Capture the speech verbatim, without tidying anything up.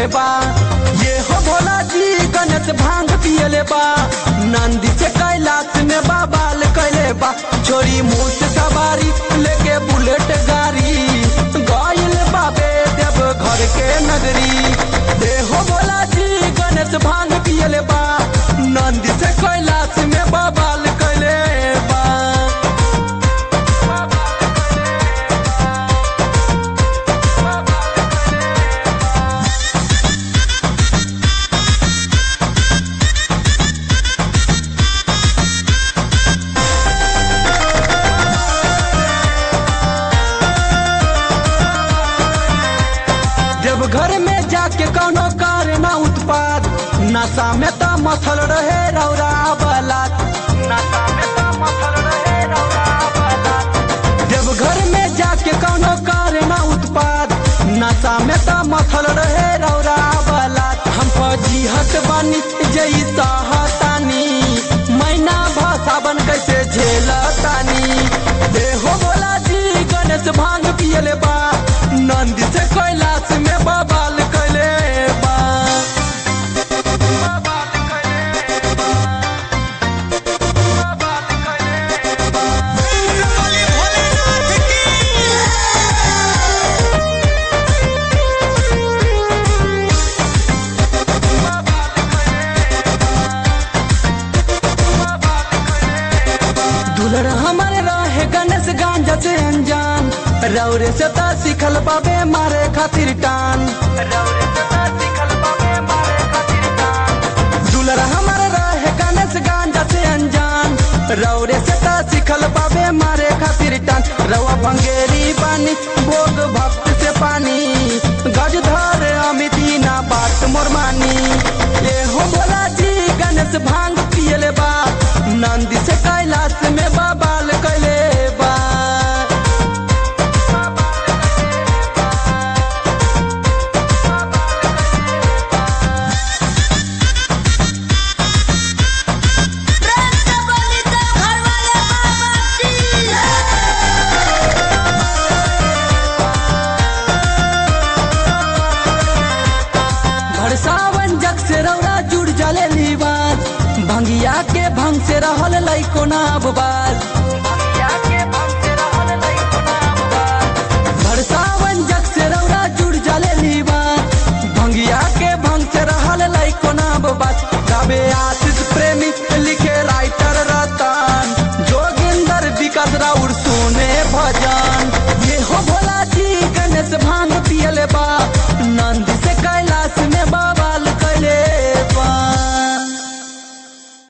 बा। ये हो भोला जी गणेश भांग पियले बा। नंदी से कैलाश में बाबाल कैले बा। छोरी मुँह से सवारी लेके बुलेट गाड़ी गइल बाबे देव घर के नगरी। देहो भोला जी गणेश भांग पियले बा। नंदी से कैलाश में बाबाल कैले बा। जब घर में जाके कौनो कार ना उत्पाद नशा में तो मथल रहे रौरा बलात। नशा में तो मथल रहे रौरा बलात। जब घर में जाके कौनो कार ना उत्पाद नशा में तो मथल रहे रौरा बलात। हम फजीहत बानी जई सहतानी मैना भाषावन कैसे झेलतानी। देहो भोला जी गणेश भांग पियले बा। नंदी से कैलाश में बाबाल कैले बा। दुलर हमारे रहे गणेश गांजा से अनजान। रौरे से ता सिखल बाबे मारे खातिर टान। रौरे से ता सिखल बाबे मारे खातिर टान। दुलर हमारे रहे गणेश गांजा से अनजान। रौरे से ता सिखल बाबे मारे खातिर टान। रवा भंगेरी पानी भोग भक्त से पानी गजधर अमिती ना बात मोर मानी। ये हो भोला जी गणेश भांग पियले बा। नंदी से कैलाश में बाबाल कैले बा। सावन जग से रौरा जुड़ जले लीबाज। भंगिया के भंग से रहल लइको ना बबाज। भंगिया के भंग से रहल लइको ना बबाज। भर सावन जग से रौरा जुड़ जले लीबाज। भंगिया के भंग से रहल लइको ना बबाज। गाबे